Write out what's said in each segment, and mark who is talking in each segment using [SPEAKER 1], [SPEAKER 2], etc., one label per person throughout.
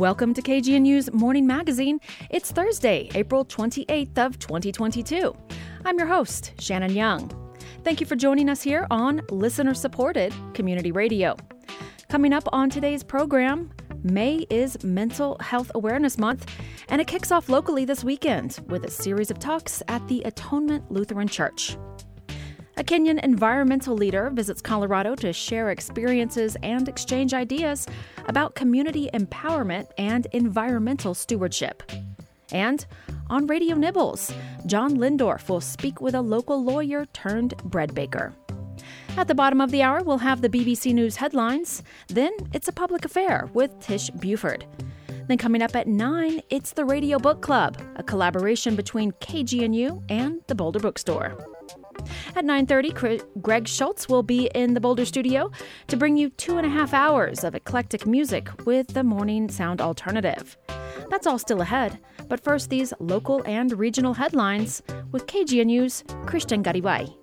[SPEAKER 1] Welcome to KGNU's Morning Magazine. It's Thursday, April 28th of 2022. I'm your host, Shannon Young. Thank you for joining us here on listener-supported community radio. Coming up on today's program, May is Mental Health Awareness Month, and it kicks off locally this weekend with a series of talks at the Atonement Lutheran Church. A Kenyan environmental leader visits Colorado to share experiences and exchange ideas about community empowerment and environmental stewardship. And on Radio Nibbles, John Lindorf will speak with a local lawyer turned bread baker. At the bottom of the hour, we'll have the BBC News headlines. Then it's a public affair with Tish Buford. Then coming up at 9, it's the Radio Book Club, a collaboration between KGNU and the Boulder Bookstore. At 9:30, Greg Schultz will be in the Boulder studio to bring you 2.5 hours of eclectic music with the Morning Sound Alternative. That's all still ahead, but first these local and regional headlines with KGNU's Christian Garibay.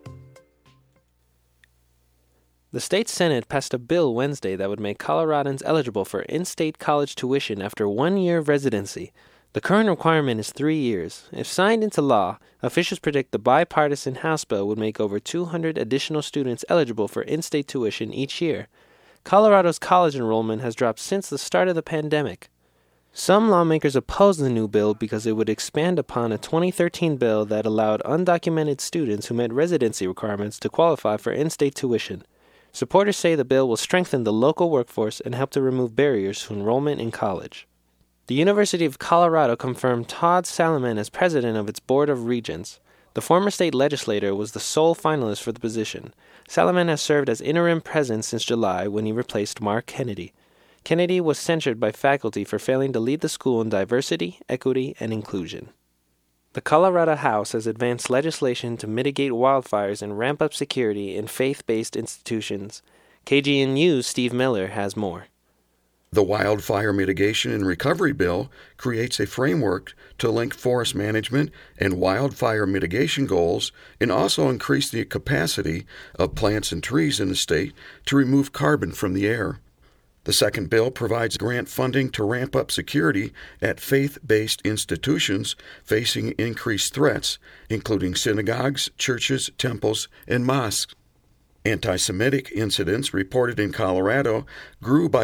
[SPEAKER 2] The state Senate passed a bill Wednesday that would make Coloradans eligible for in-state college tuition after 1 year of residency. The current requirement is 3 years. If signed into law, officials predict the bipartisan House bill would make over 200 additional students eligible for in-state tuition each year. Colorado's college enrollment has dropped since the start of the pandemic. Some lawmakers oppose the new bill because it would expand upon a 2013 bill that allowed undocumented students who met residency requirements to qualify for in-state tuition. Supporters say the bill will strengthen the local workforce and help to remove barriers to enrollment in college. The University of Colorado confirmed Todd Salaman as president of its Board of Regents. The former state legislator was the sole finalist for the position. Salaman has served as interim president since July when he replaced Mark Kennedy. Kennedy was censured by faculty for failing to lead the school in diversity, equity, and inclusion. The Colorado House has advanced legislation to mitigate wildfires and ramp up security in faith-based institutions. KGNU's Steve Miller has more.
[SPEAKER 3] The Wildfire Mitigation and Recovery Bill creates a framework to link forest management and wildfire mitigation goals and also increase the capacity of plants and trees in the state to remove carbon from the air. The second bill provides grant funding to ramp up security at faith-based institutions facing increased threats, including synagogues, churches, temples, and mosques. Anti-Semitic incidents reported in Colorado grew by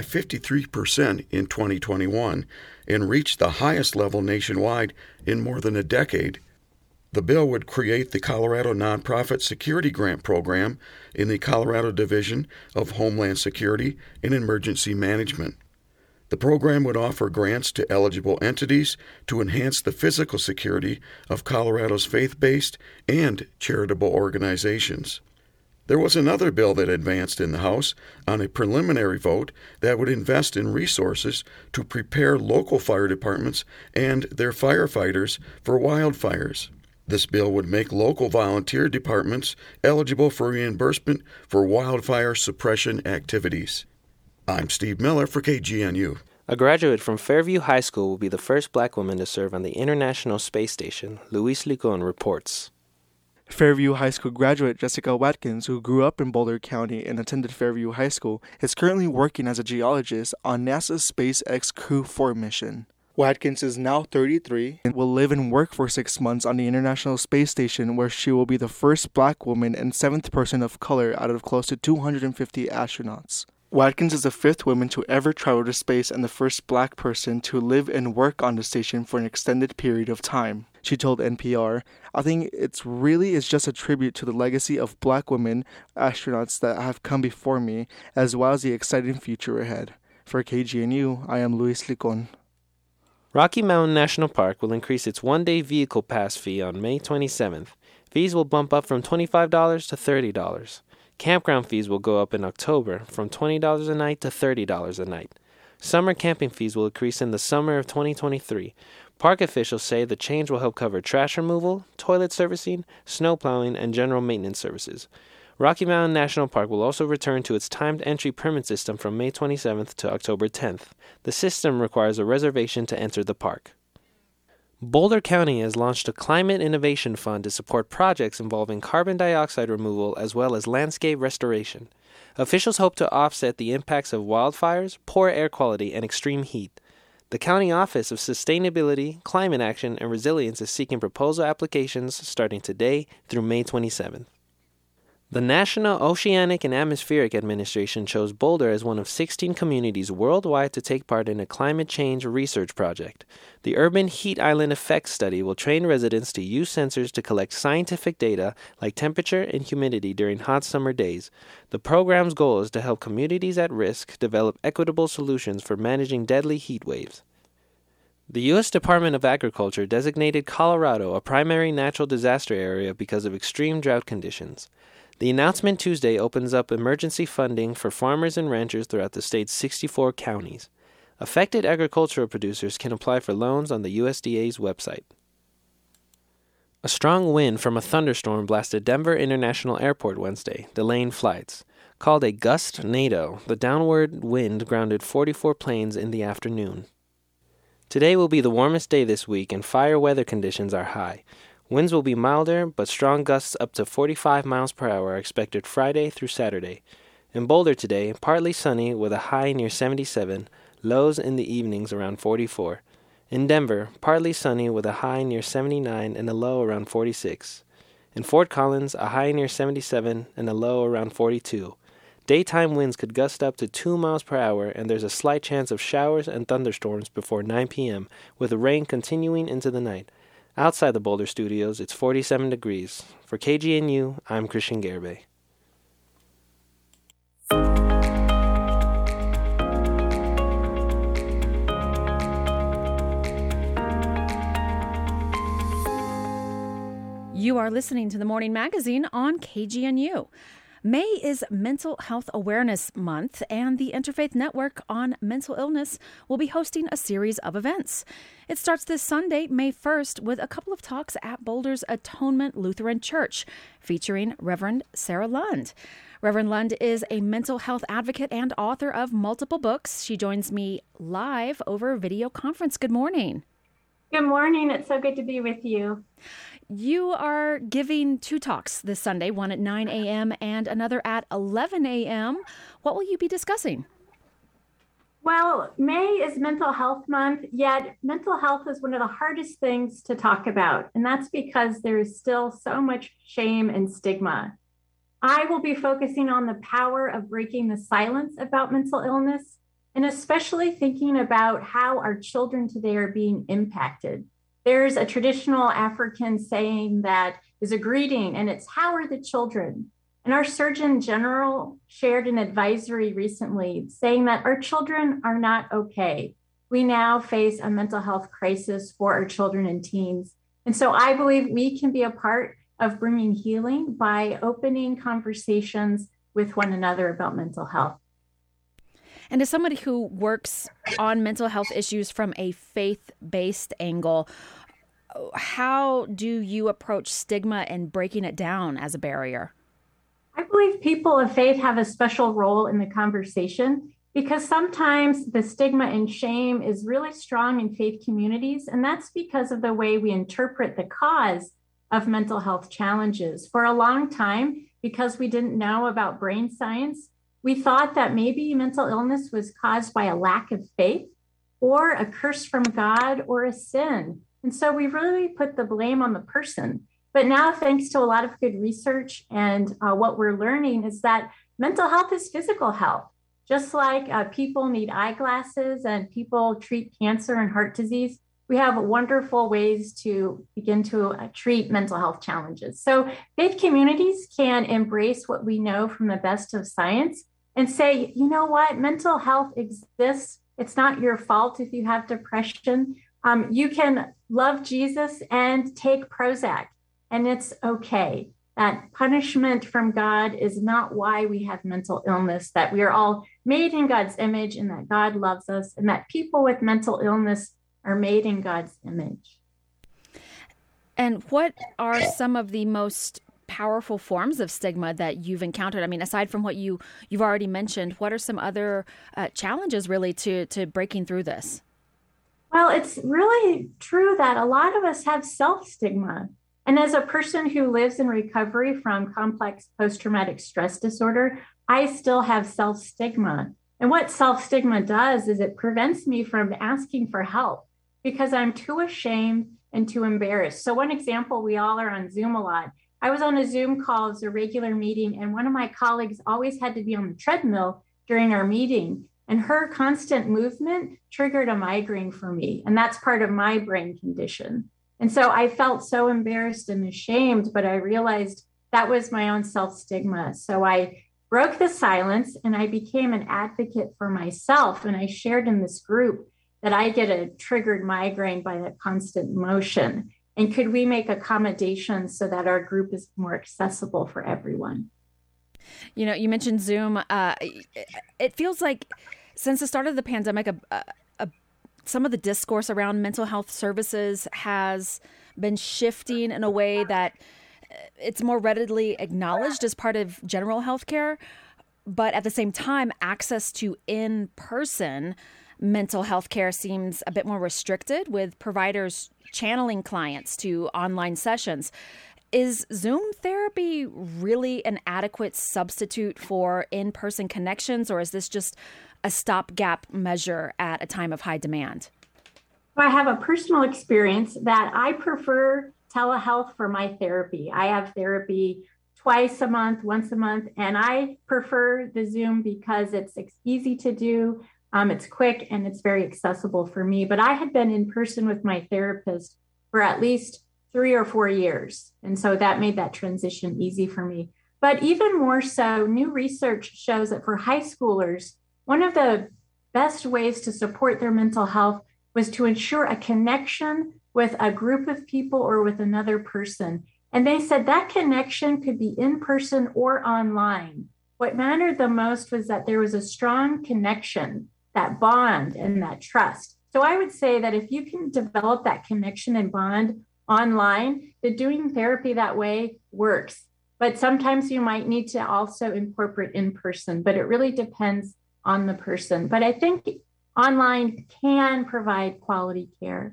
[SPEAKER 3] 53% in 2021 and reached the highest level nationwide in more than a decade. The bill would create the Colorado Nonprofit Security Grant Program in the Colorado Division of Homeland Security and Emergency Management. The program would offer grants to eligible entities to enhance the physical security of Colorado's faith-based and charitable organizations. There was another bill that advanced in the House on a preliminary vote that would invest in resources to prepare local fire departments and their firefighters for wildfires. This bill would make local volunteer departments eligible for reimbursement for wildfire suppression activities. I'm Steve Miller for KGNU.
[SPEAKER 2] A graduate from Fairview High School will be the first black woman to serve on the International Space Station, Luis Licon reports.
[SPEAKER 4] Fairview High School graduate Jessica Watkins, who grew up in Boulder County and attended Fairview High School, is currently working as a geologist on NASA's SpaceX Crew 4 mission. Watkins is now 33 and will live and work for 6 months on the International Space Station, where she will be the first black woman and 7th person of color out of close to 250 astronauts. Watkins is the 5th woman to ever travel to space and the first black person to live and work on the station for an extended period of time. She told NPR, "I think it's just a tribute to the legacy of black women astronauts that have come before me, as well as the exciting future ahead." For KGNU, I am Luis Licon.
[SPEAKER 2] Rocky Mountain National Park will increase its one-day vehicle pass fee on May 27th. Fees will bump up from $25 to $30. Campground fees will go up in October from $20 a night to $30 a night. Summer camping fees will increase in the summer of 2023. Park officials say the change will help cover trash removal, toilet servicing, snow plowing, and general maintenance services. Rocky Mountain National Park will also return to its timed entry permit system from May 27th to October 10th. The system requires a reservation to enter the park. Boulder County has launched a climate innovation fund to support projects involving carbon dioxide removal as well as landscape restoration. Officials hope to offset the impacts of wildfires, poor air quality, and extreme heat. The County Office of Sustainability, Climate Action, and Resilience is seeking proposal applications starting today through May 27th. The National Oceanic and Atmospheric Administration chose Boulder as one of 16 communities worldwide to take part in a climate change research project. The Urban Heat Island Effect Study will train residents to use sensors to collect scientific data like temperature and humidity during hot summer days. The program's goal is to help communities at risk develop equitable solutions for managing deadly heat waves. The U.S. Department of Agriculture designated Colorado a primary natural disaster area because of extreme drought conditions. The announcement Tuesday opens up emergency funding for farmers and ranchers throughout the state's 64 counties. Affected agricultural producers can apply for loans on the USDA's website. A strong wind from a thunderstorm blasted Denver International Airport Wednesday, delaying flights. Called a gustnado, the downward wind grounded 44 planes in the afternoon. Today will be the warmest day this week, and fire weather conditions are high. Winds will be milder, but strong gusts up to 45 miles per hour are expected Friday through Saturday. In Boulder today, partly sunny with a high near 77, lows in the evenings around 44. In Denver, partly sunny with a high near 79 and a low around 46. In Fort Collins, a high near 77 and a low around 42. Daytime winds could gust up to 2 miles per hour, and there's a slight chance of showers and thunderstorms before 9 p.m., with rain continuing into the night. Outside the Boulder studios, it's 47 degrees. For KGNU, I'm Christian Gerbe.
[SPEAKER 1] You are listening to the Morning Magazine on KGNU. May is Mental Health Awareness Month, and the Interfaith Network on Mental Illness will be hosting a series of events. It starts this Sunday, May 1st, with a couple of talks at Boulder's Atonement Lutheran Church, featuring Reverend Sarah Lund. Reverend Lund is a mental health advocate and author of multiple books. She joins me live over video conference. Good morning.
[SPEAKER 5] Good morning. It's so good to be with you.
[SPEAKER 1] You are giving two talks this Sunday, one at 9 a.m. and another at 11 a.m. What will you be discussing?
[SPEAKER 5] Well, May is Mental Health Month, yet mental health is one of the hardest things to talk about, and that's because there is still so much shame and stigma. I will be focusing on the power of breaking the silence about mental illness, and especially thinking about how our children today are being impacted. There's a traditional African saying that is a greeting, and it's, "How are the children?" And our Surgeon General shared an advisory recently saying that our children are not okay. We now face a mental health crisis for our children and teens. And so I believe we can be a part of bringing healing by opening conversations with one another about mental health.
[SPEAKER 1] And as somebody who works on mental health issues from a faith-based angle, how do you approach stigma and breaking it down as a barrier?
[SPEAKER 5] I believe people of faith have a special role in the conversation because sometimes the stigma and shame is really strong in faith communities, and that's because of the way we interpret the cause of mental health challenges. For a long time, because we didn't know about brain science, we thought that maybe mental illness was caused by a lack of faith or a curse from God or a sin. And so we really put the blame on the person. But now, thanks to a lot of good research and what we're learning is that mental health is physical health. Just like people need eyeglasses and people treat cancer and heart disease, we have wonderful ways to begin to treat mental health challenges. So faith communities can embrace what we know from the best of science and say, you know what, mental health exists. It's not your fault if you have depression. You can love Jesus and take Prozac, and it's okay. That punishment from God is not why we have mental illness, that we are all made in God's image and that God loves us, and that people with mental illness are made in God's image.
[SPEAKER 1] And what are some of the most powerful forms of stigma that you've encountered? I mean, aside from what you've already mentioned, what are some other challenges really to breaking through this?
[SPEAKER 5] Well, it's really true that a lot of us have self-stigma. And as a person who lives in recovery from complex post-traumatic stress disorder, I still have self-stigma. And what self-stigma does is it prevents me from asking for help because I'm too ashamed and too embarrassed. So one example, we all are on Zoom a lot. I was on a Zoom call as a regular meeting, and one of my colleagues always had to be on the treadmill during our meeting. And her constant movement triggered a migraine for me. And that's part of my brain condition. And so I felt so embarrassed and ashamed, but I realized that was my own self-stigma. So I broke the silence and I became an advocate for myself. And I shared in this group that I get a triggered migraine by that constant motion. And could we make accommodations so that our group is more accessible for everyone?
[SPEAKER 1] You know, you mentioned Zoom. It feels like since the start of the pandemic, some of the discourse around mental health services has been shifting in a way that it's more readily acknowledged as part of general health care. But at the same time, access to in-person mental health care seems a bit more restricted, with providers channeling clients to online sessions. Is Zoom therapy really an adequate substitute for in-person connections, or is this just a stopgap measure at a time of high demand?
[SPEAKER 5] I have a personal experience that I prefer telehealth for my therapy. I have therapy twice a month, once a month, and I prefer the Zoom because it's easy to do, it's quick, and it's very accessible for me. But I had been in person with my therapist for at least 3 or 4 years. And so that made that transition easy for me. But even more so, new research shows that for high schoolers, one of the best ways to support their mental health was to ensure a connection with a group of people or with another person. And they said that connection could be in person or online. What mattered the most was that there was a strong connection, that bond and that trust. So I would say that if you can develop that connection and bond online, that doing therapy that way works. But sometimes you might need to also incorporate in person, but it really depends on the person. But I think online can provide quality care.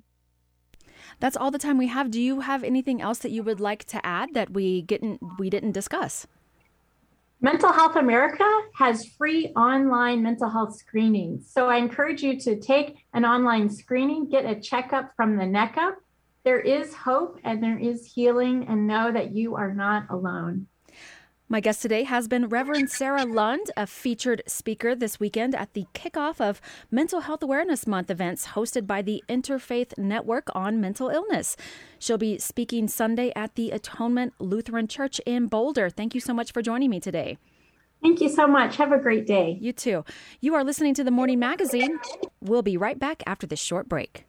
[SPEAKER 1] That's all the time we have. Do you have anything else that you would like to add that we didn't discuss?
[SPEAKER 5] Mental Health America has free online mental health screenings. So I encourage you to take an online screening, get a checkup from the neck up. There is hope and there is healing, and know that you are not alone.
[SPEAKER 1] My guest today has been Reverend Sarah Lund, a featured speaker this weekend at the kickoff of Mental Health Awareness Month events hosted by the Interfaith Network on Mental Illness. She'll be speaking Sunday at the Atonement Lutheran Church in Boulder. Thank you so much for joining me today.
[SPEAKER 5] Thank you so much. Have a great day.
[SPEAKER 1] You too. You are listening to The Morning Magazine. We'll be right back after this short break.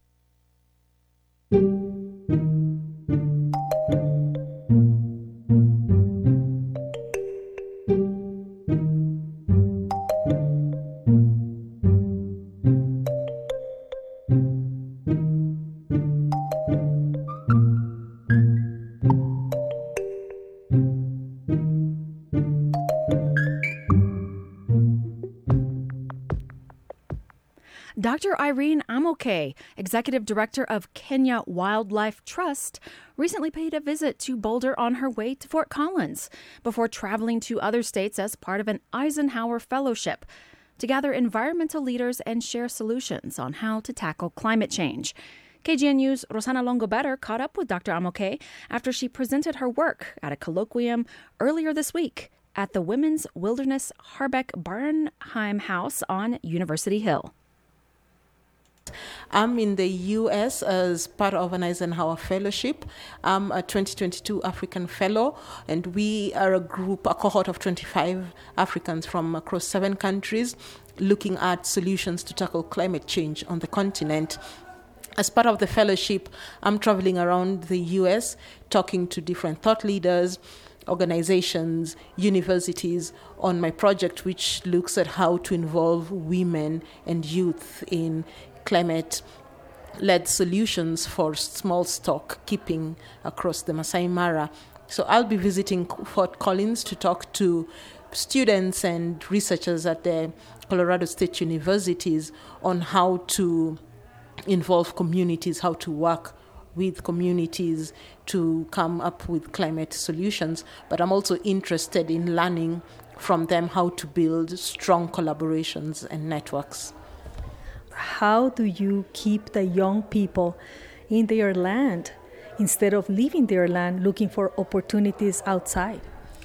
[SPEAKER 1] Dr. Irene Amoke, Executive Director of Kenya Wildlife Trust, recently paid a visit to Boulder on her way to Fort Collins before traveling to other states as part of an Eisenhower Fellowship to gather environmental leaders and share solutions on how to tackle climate change. KGNU's Rosana Longobetter caught up with Dr. Amoke after she presented her work at a colloquium earlier this week at the Women's Wilderness Harbeck Barnheim House on University Hill.
[SPEAKER 6] I'm in the U.S. as part of an Eisenhower Fellowship. I'm a 2022 African Fellow, and we are a cohort of 25 Africans from across 7 countries looking at solutions to tackle climate change on the continent. As part of the fellowship, I'm traveling around the U.S. talking to different thought leaders, organizations, universities on my project, which looks at how to involve women and youth in climate-led solutions for small stock keeping across the Masai Mara. So I'll be visiting Fort Collins to talk to students and researchers at the Colorado State Universities on how to involve communities, how to work with communities to come up with climate solutions. But I'm also interested in learning from them how to build strong collaborations and networks.
[SPEAKER 7] How do you keep the young people in their land instead of leaving their land looking for opportunities outside?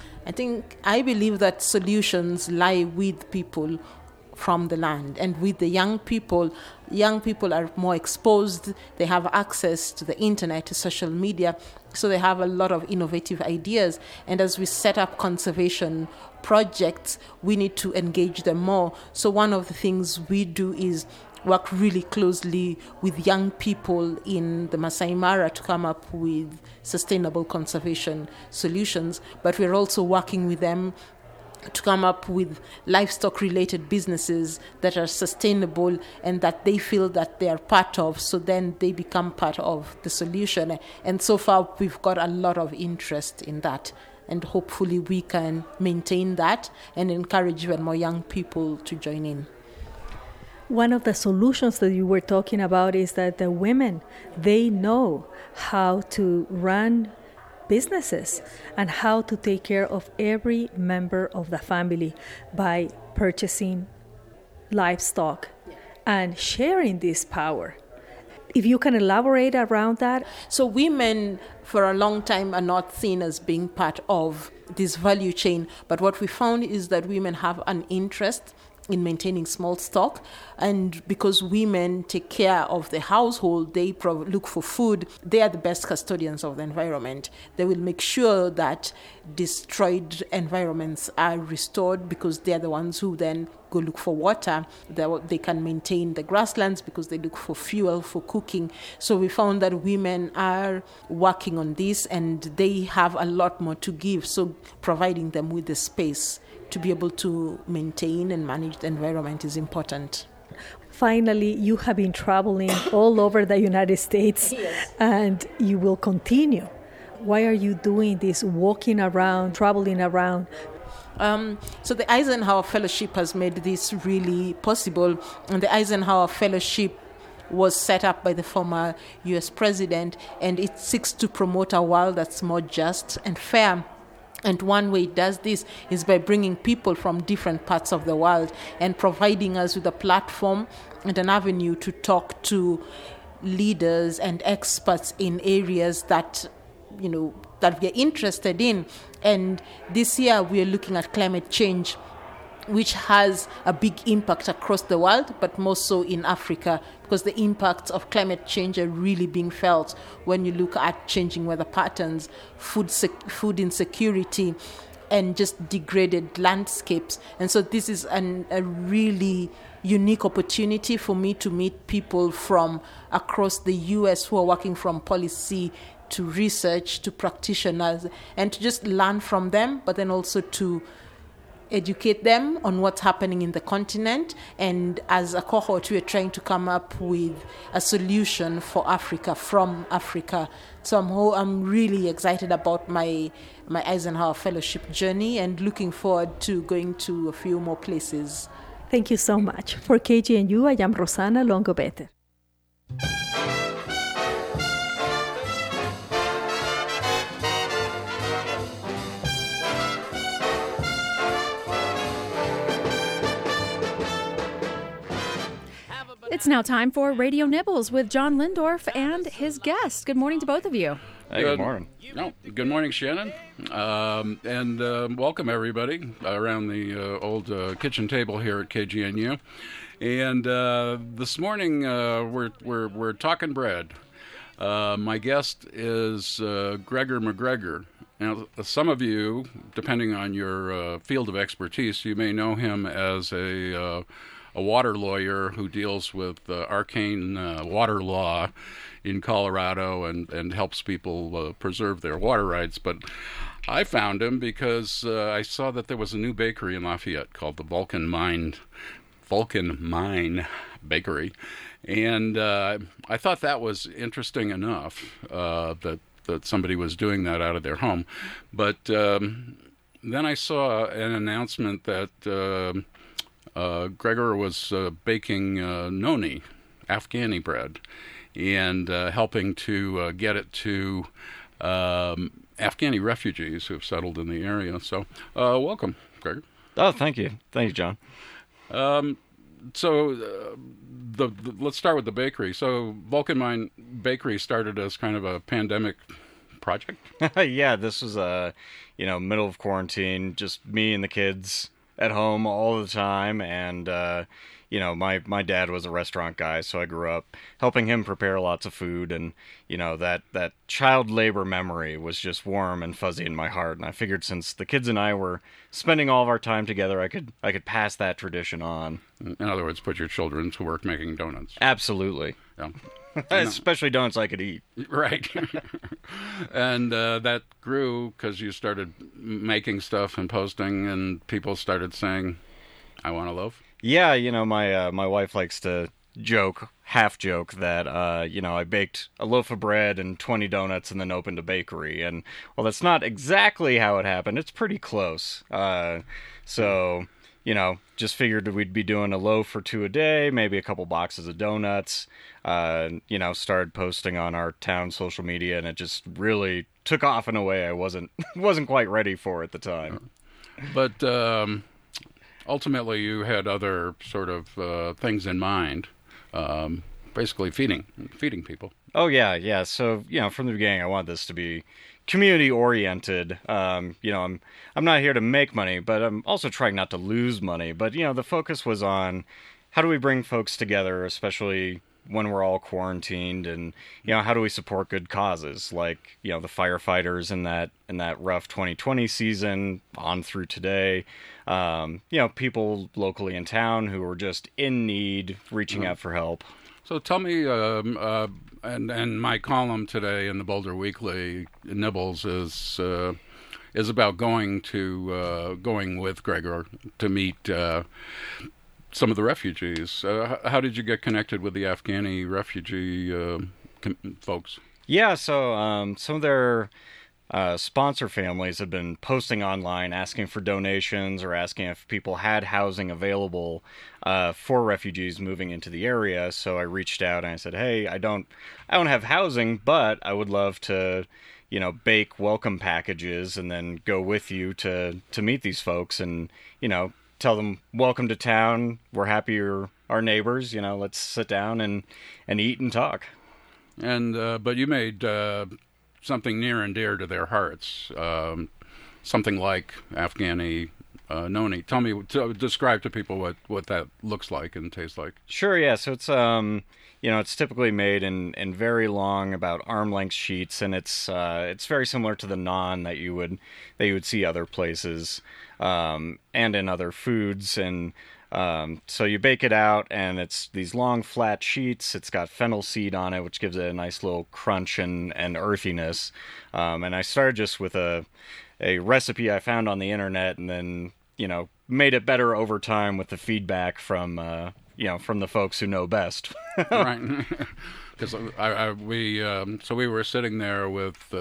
[SPEAKER 6] I believe that solutions lie with people from the land, and with the young people are more exposed. They have access to the internet, to social media, so they have a lot of innovative ideas. And as we set up conservation projects, we need to engage them more. So one of the things we do is work really closely with young people in the Masai Mara to come up with sustainable conservation solutions. But we're also working with them to come up with livestock-related businesses that are sustainable and that they feel that they are part of, so then they become part of the solution. And so far, we've got a lot of interest in that. And hopefully we can maintain that and encourage even more young people to join in.
[SPEAKER 7] One of the solutions that you were talking about is that the women, they know how to run businesses and how to take care of every member of the family by purchasing livestock and sharing this power. If you can elaborate around that.
[SPEAKER 6] So women for a long time are not seen as being part of this value chain, but what we found is that women have an interest in maintaining small stock, and because women take care of the household, they look for food. They are the best custodians of the environment. They will make sure that destroyed environments are restored, because they are the ones who then go look for water. They can maintain the grasslands because they look for fuel for cooking. So we found that women are working on this, and they have a lot more to give, so providing them with the space to be able to maintain and manage the environment is important.
[SPEAKER 7] Finally, you have been traveling all over the United States, yes, and you will continue. Why are you doing this, walking around, traveling around?
[SPEAKER 6] So the Eisenhower Fellowship has made this really possible, and the Eisenhower Fellowship was set up by the former U.S. president, and it seeks to promote a world that's more just and fair. And one way it does this is by bringing people from different parts of the world and providing us with a platform and an avenue to talk to leaders and experts in areas that, that we're interested in. And this year we are looking at climate change, which has a big impact across the world, but more so in Africa, because the impacts of climate change are really being felt when you look at changing weather patterns, food insecurity, and just degraded landscapes. And so this is a really unique opportunity for me to meet people from across the U.S. who are working from policy to research to practitioners, and to just learn from them, but then also to educate them on what's happening in the continent. And as a cohort, we are trying to come up with a solution for Africa, from Africa. So I'm really excited about my Eisenhower Fellowship journey and looking forward to going to a few more places.
[SPEAKER 7] Thank you so much. For KGNU, I am Rosanna Longo-Better.
[SPEAKER 1] It's now time for Radio Nibbles with John Lindorf and his guest. Good morning to both of you.
[SPEAKER 8] Hey, good morning.
[SPEAKER 9] Good morning, Shannon. And welcome, everybody, around the old kitchen table here at KGNU. And this morning, we're talking bread. My guest is Gregor McGregor. Now, some of you, depending on your field of expertise, you may know him as a water lawyer who deals with arcane water law in Colorado and helps people preserve their water rights. But I found him because I saw that there was a new bakery in Lafayette called the Vulcan Mine Bakery. And I thought that was interesting enough that somebody was doing that out of their home. But then I saw an announcement that Gregor was baking noni, Afghani bread, and helping to get it to Afghani refugees who have settled in the area. So welcome, Gregor.
[SPEAKER 8] Oh, thank you, John.
[SPEAKER 9] Let's start with the bakery. So Vulcan Mine Bakery started as kind of a pandemic project.
[SPEAKER 8] Yeah, this was middle of quarantine, just me and the kids at home all the time, and my dad was a restaurant guy, so I grew up helping him prepare lots of food, and that child labor memory was just warm and fuzzy in my heart, and I figured since the kids and I were spending all of our time together, I could pass that tradition on.
[SPEAKER 9] In other words, put your children to work making donuts.
[SPEAKER 8] Absolutely.
[SPEAKER 9] Yeah.
[SPEAKER 8] Especially donuts I could eat.
[SPEAKER 9] Right. And that grew because you started making stuff and posting, and people started saying, I want a loaf.
[SPEAKER 8] Yeah, my wife likes to half joke that, I baked a loaf of bread and 20 donuts and then opened a bakery. And, well, that's not exactly how it happened. It's pretty close. Just figured we'd be doing a loaf or two a day, maybe a couple boxes of donuts. Started posting on our town social media, and it just really took off in a way I wasn't quite ready for at the time.
[SPEAKER 9] But ultimately, you had other sort of things in mind, basically feeding people.
[SPEAKER 8] Oh yeah. So from the beginning, I wanted this to be community oriented. I'm not here to make money, but I'm also trying not to lose money. But the focus was on how do we bring folks together, especially when we're all quarantined, and how do we support good causes like the firefighters in that rough 2020 season on through today. People locally in town who are just in need, reaching out for help.
[SPEAKER 9] So tell me, and my column today in the Boulder Weekly, Nibbles, is about going with Gregor to meet some of the refugees. How did you get connected with the Afghani refugee folks?
[SPEAKER 8] Yeah, so some of their sponsor families have been posting online asking for donations or asking if people had housing available for refugees moving into the area. So I reached out and I said, hey, I don't have housing, but I would love to bake welcome packages and then go with you to meet these folks and tell them welcome to town, we're happy you're our neighbors, let's sit down and eat and talk.
[SPEAKER 9] And but you made something near and dear to their hearts, something like Afghani noni. Tell me, describe to people what that looks like and tastes like.
[SPEAKER 8] Sure, yeah. So it's it's typically made in very long, about arm length sheets, and it's very similar to the naan that you would see other places, and in other foods. And so you bake it out, and it's these long flat sheets. It's got fennel seed on it, which gives it a nice little crunch and earthiness. And I started just with a recipe I found on the internet, and then made it better over time with the feedback from the folks who know best.
[SPEAKER 9] Right. Because we were sitting there with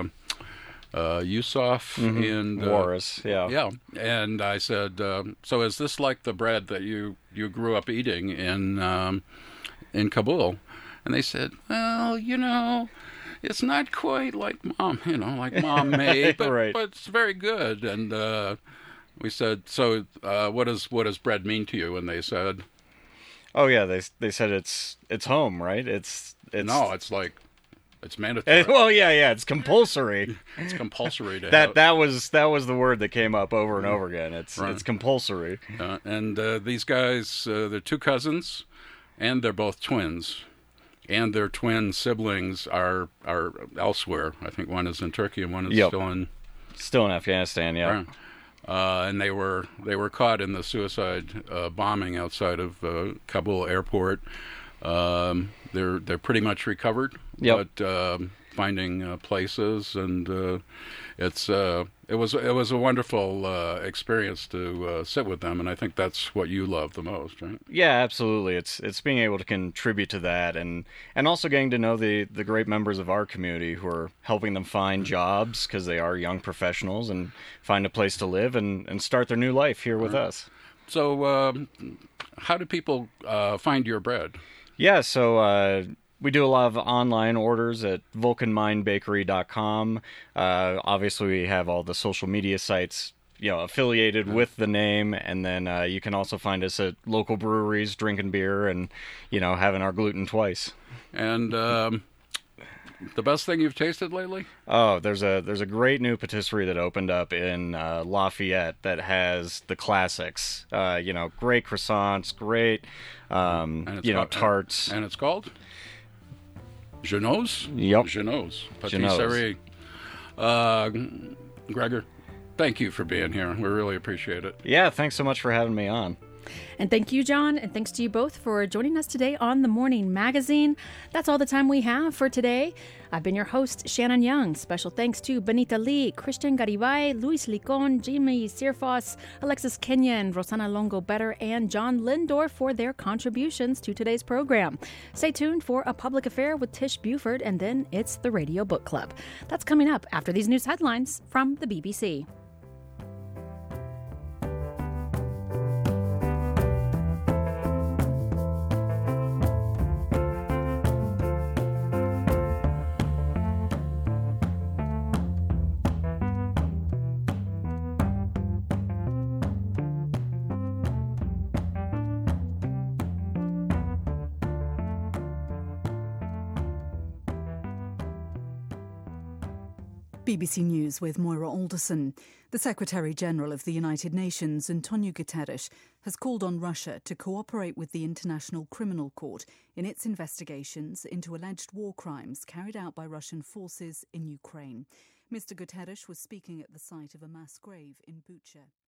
[SPEAKER 9] Yusuf and
[SPEAKER 8] Waris,
[SPEAKER 9] yeah. And I said, so is this like the bread that you grew up eating in Kabul? And they said, well, it's not quite like mom, like mom made, but,
[SPEAKER 8] right.
[SPEAKER 9] But it's very good. And we said, so what does bread mean to you? And they said,
[SPEAKER 8] oh yeah, they said it's home, right? It's
[SPEAKER 9] no, it's like. It's mandatory.
[SPEAKER 8] Well, yeah, it's compulsory.
[SPEAKER 9] It's compulsory to
[SPEAKER 8] that was the word that came up over and over again. It's compulsory.
[SPEAKER 9] And these guys, they're two cousins, and they're both twins, and their twin siblings are elsewhere. I think one is in Turkey and one is
[SPEAKER 8] still in Afghanistan. Yeah.
[SPEAKER 9] Right. And they were caught in the suicide bombing outside of Kabul airport. They're pretty much recovered, but finding places, and it was a wonderful experience to sit with them, and I think that's what you love the most, right?
[SPEAKER 8] Yeah, absolutely. It's being able to contribute to that, and also getting to know the great members of our community who are helping them find jobs because they are young professionals and find a place to live and start their new life here with us.
[SPEAKER 9] So, how do people find your bread?
[SPEAKER 8] Yeah, so we do a lot of online orders at vulcanminebakery.com. Obviously, we have all the social media sites affiliated with the name, and then you can also find us at local breweries drinking beer and having our gluten twice.
[SPEAKER 9] And the best thing you've tasted lately?
[SPEAKER 8] Oh, there's a great new patisserie that opened up in Lafayette that has the classics. Great croissants, great tarts.
[SPEAKER 9] And it's called Jeannot's?
[SPEAKER 8] Yep.
[SPEAKER 9] Jeannot's Patisserie. Gregor, thank you for being here. We really appreciate it.
[SPEAKER 8] Yeah, thanks so much for having me on.
[SPEAKER 1] And thank you, John, and thanks to you both for joining us today on The Morning Magazine. That's all the time we have for today. I've been your host, Shannon Young. Special thanks to Benita Lee, Christian Garibay, Luis Licon, Jimmy Sirfos, Alexis Kenyon, Rosana Longo-Better, and John Lindor for their contributions to today's program. Stay tuned for A Public Affair with Tish Buford, and then it's the Radio Book Club. That's coming up after these news headlines from the BBC.
[SPEAKER 10] BBC News with Moira Alderson. The Secretary-General of the United Nations, Antonio Guterres, has called on Russia to cooperate with the International Criminal Court in its investigations into alleged war crimes carried out by Russian forces in Ukraine. Mr. Guterres was speaking at the site of a mass grave in Bucha.